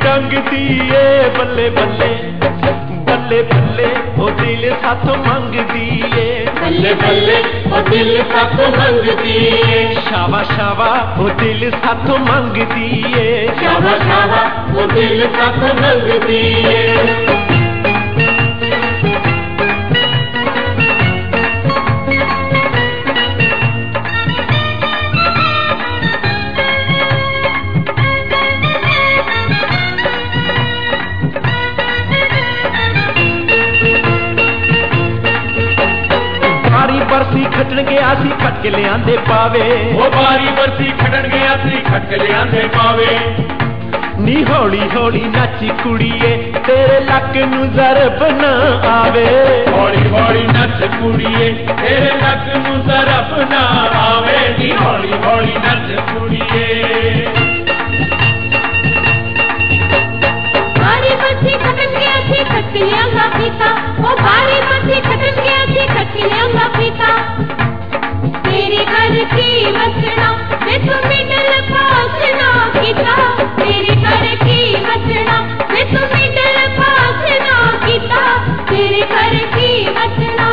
टंग दिए बल्ले बल्ले बल्ले बल्ले ओ दिल साथों मंग दिए बल्ले बल्ले ओ दिल साथों मंग दिए शावा शावा ओ दिल साथों मंग दिए शावा शावा ओ दिल साथों मंग दिए बरसी खटन गया सी खटके ले आंदे पावे वो बारी बरसी खटन गया सी खटके ले आंदे पावे नी हौली हौली नाची कुड़िए तेरे लक नू ज़रब ना आवे हौली हौली नच कुड़िए तेरे लक नू ज़रब ना आवे नी हौली हौली नच कुड़िए बारी बरसी खटन गया सी खटके ले आंदा पीता वो बारी बरसी खटन गया सी खटके ले आंदा पीता तेरे घर की बचना वे तू मिडल पास ना कीता तेरे घर की बचना वे तू मिडल पास ना कीता तेरे घर की बचना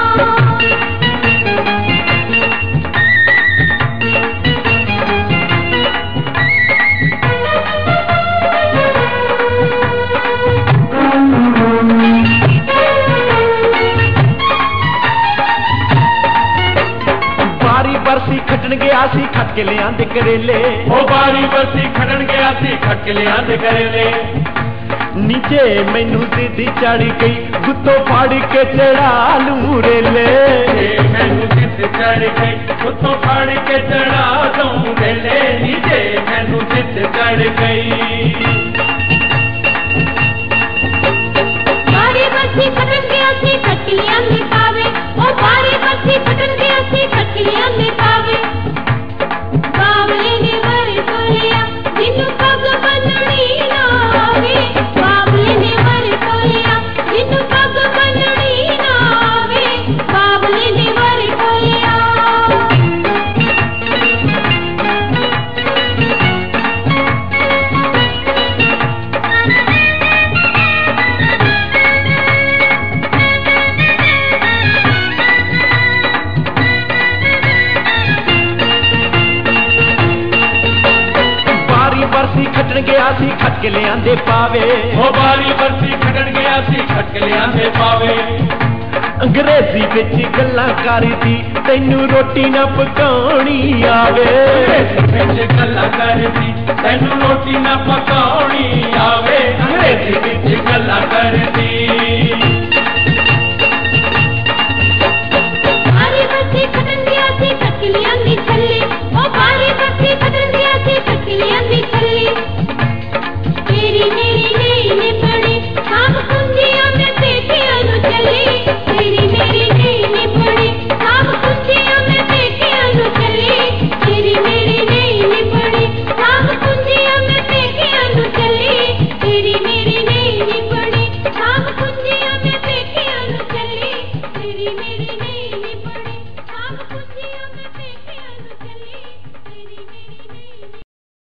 बरसी खटन गया सी खटके ले आंदे करेले ओ बारी बरसी खटन गया सी खटके ले आंदे करेले नीचे मैनू जिद चढ़ गई गुत्तो फाड़ के चढ़ा लूं रेले मैनू जिद चढ़ गई गुत्तो फाड़ के चढ़ा दूं रेले नीचे मैनू जिद चढ़ गई बारी बरसी खटन गया सी खटके ले आंदे पावे ओ बारी बरसी खटन गया सी खटके ले आंदे पावे बावले ने वर तोलिया जिन्नू पग बननी ना आवे बावले ने वर तोलिया जिन्नू पग बननी ना आवे बावले ने वर तोलिया बरसी खटन गया सी खटके ले आंदे पावे ओ बारी बरसी खटन गया सी खटके ले आंदे पावे अंग्रेजी विच गल्लां करदी तैनू रोटी ना पकाउणी आवे